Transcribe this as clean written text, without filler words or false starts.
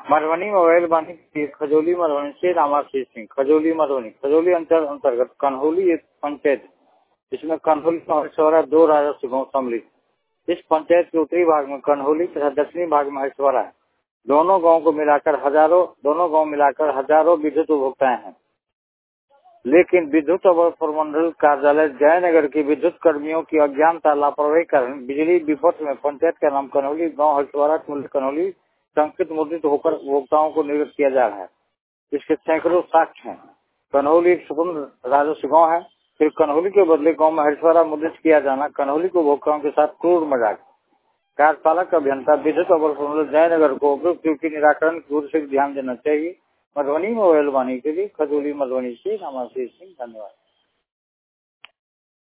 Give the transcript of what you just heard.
Madhubani mobile बानी खजौली मधुबनी से रामाशीष सिंह खजौली मधुबनी खजौली अंतर्गत कन्हौली एक पंचायत, जिसमें कन्हौली हरिशवरा दो राजस्व गाँव सम्मिलित। इस पंचायत के उत्तरी भाग में कन्हौली तथा दक्षिणी भाग में हरिशवरा है। दोनों गांव मिलाकर हजारों विद्युत उपभोक्ताएं हैं। लेकिन विद्युत प्रमंडल कार्यालय जयनगर के विद्युत कर्मियों की अज्ञानता लापरवाही कारण बिजली विपक्ष में पंचायत का नाम कन्हौली गाँव हरिशवरा कन्हौली संकेत मुद्रित होकर उपभोक्ताओं को निर्गत किया जा रहा है। इसके सैकड़ों साक्ष्य हैं। कन्हौली एक स्वतंत्र राजस्व गाँव है, फिर कन्हौली के बदले गाँव में हरिशवरा मुद्रित किया जाना कन्हौली को उपभोक्ताओं के साथ क्रूर मजाक। कार्यपालक अभियंता विद्युत प्रमंडल जयनगर को उपयुक्त निराकरण की ओर से ध्यान देना चाहिए। मधुबनी मोबाइल वाणी के लिए खजौली मधुबनी से रामाशीष सिंह, धन्यवाद।